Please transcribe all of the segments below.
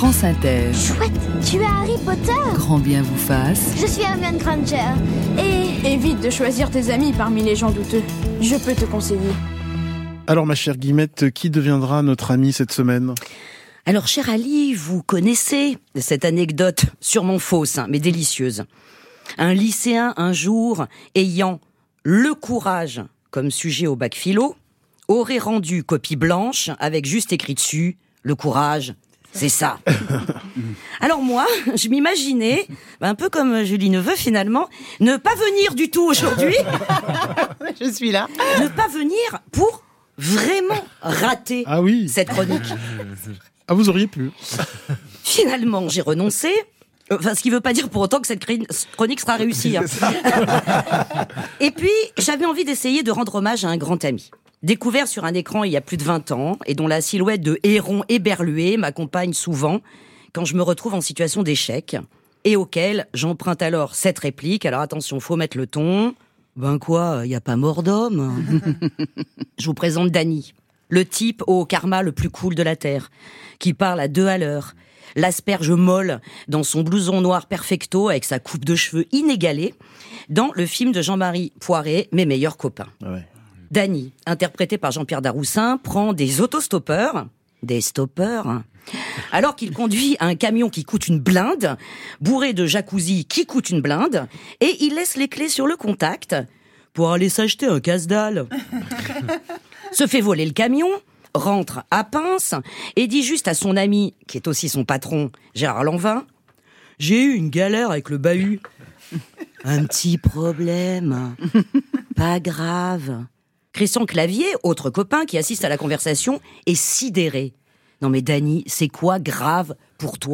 France Inter. Chouette, tu es Harry Potter? Grand bien vous fasse. Je suis Hermione Granger. Évite de choisir tes amis parmi les gens douteux. Je peux te conseiller. Alors ma chère Guillemette, qui deviendra notre amie cette semaine ? Alors, cher Ali, vous connaissez cette anecdote, sûrement fausse, mais délicieuse. Un lycéen, un jour, ayant le courage comme sujet au bac philo, aurait rendu copie blanche avec juste écrit dessus « Le courage, c'est ça ». Alors moi, je m'imaginais, un peu comme Julie Neveu finalement, ne pas venir du tout aujourd'hui. Je suis là. Ne pas venir pour vraiment rater cette chronique. Ah, vous auriez pu. Finalement, j'ai renoncé. Ce qui ne veut pas dire pour autant que cette chronique sera réussie. Hein. Et puis, j'avais envie d'essayer de rendre hommage à un grand ami. Découvert sur un écran il y a plus de 20 ans, et dont la silhouette de héron éberlué m'accompagne souvent quand je me retrouve en situation d'échec, et auquel j'emprunte alors cette réplique. Alors attention, faut mettre le ton. Ben quoi, y a pas mort d'homme. Je vous présente Danny. Le type au karma le plus cool de la Terre, qui parle à 2 à l'heure, l'asperge molle dans son blouson noir perfecto avec sa coupe de cheveux inégalée, dans le film de Jean-Marie Poiré, Mes meilleurs copains. Ouais. Danny, interprété par Jean-Pierre Daroussin, prend des autostoppeurs, alors qu'il conduit un camion qui coûte une blinde, bourré de jacuzzi qui coûte une blinde, et il laisse les clés sur le contact pour aller s'acheter un casse-dalle. Se fait voler le camion, rentre à pince et dit juste à son ami, qui est aussi son patron, Gérard Lanvin, « J'ai eu une galère avec le bahut. » « Un petit problème. Pas grave. » Christian Clavier, autre copain qui assiste à la conversation, est sidéré. « Non mais Danny, c'est quoi grave pour toi ?»«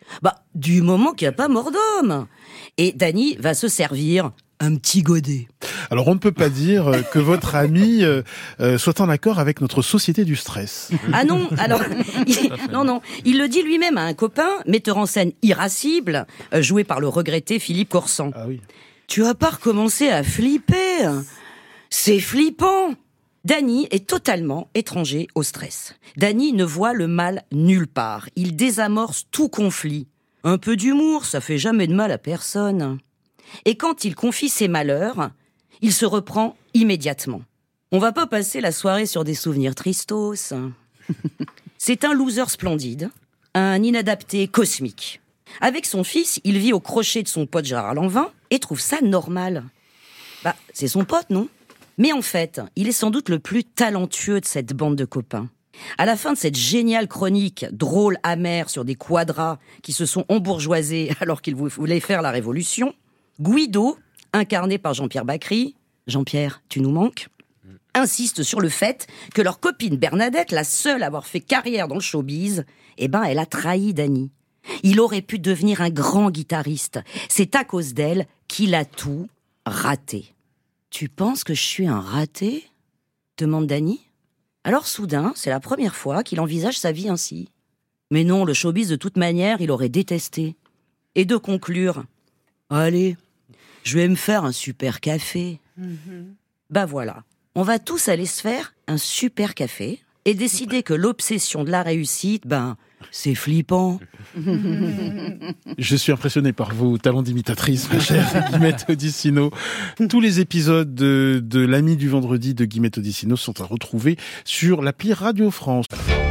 Du moment qu'il n'y a pas mort d'homme. » Et Danny va se servir un petit godet. Alors on ne peut pas dire que votre ami soit en accord avec notre société du stress. Ah non, alors non, il le dit lui-même à un copain, metteur en scène irascible, joué par le regretté Philippe Corsan. Ah oui. Tu vas pas recommencer à flipper. C'est flippant. Danny est totalement étranger au stress. Danny ne voit le mal nulle part. Il désamorce tout conflit. Un peu d'humour, ça fait jamais de mal à personne. Et quand il confie ses malheurs, il se reprend immédiatement. On va pas passer la soirée sur des souvenirs tristos. C'est un loser splendide, un inadapté cosmique. Avec son fils, il vit au crochet de son pote Gérard Lanvin et trouve ça normal. C'est son pote, non ? Mais en fait, il est sans doute le plus talentueux de cette bande de copains. À la fin de cette géniale chronique, drôle, amère, sur des quadras qui se sont embourgeoisés alors qu'ils voulaient faire la révolution, Guido, incarné par Jean-Pierre Bacri, Jean-Pierre, tu nous manques, insiste sur le fait que leur copine Bernadette, la seule à avoir fait carrière dans le showbiz, elle a trahi Danny. Il aurait pu devenir un grand guitariste. C'est à cause d'elle qu'il a tout raté. Tu penses que je suis un raté ? Demande Danny. Alors soudain, c'est la première fois qu'il envisage sa vie ainsi. Mais non, le showbiz de toute manière, il aurait détesté. Et de conclure, allez, je vais me faire un super café. Voilà, on va tous aller se faire un super café et décider que l'obsession de la réussite, c'est flippant. Je suis impressionné par vos talents d'imitatrice, ma chère Guillemette Odissino. Tous les épisodes de l'Ami du vendredi de Guillemette Odissino sont à retrouver sur l'appli Radio France.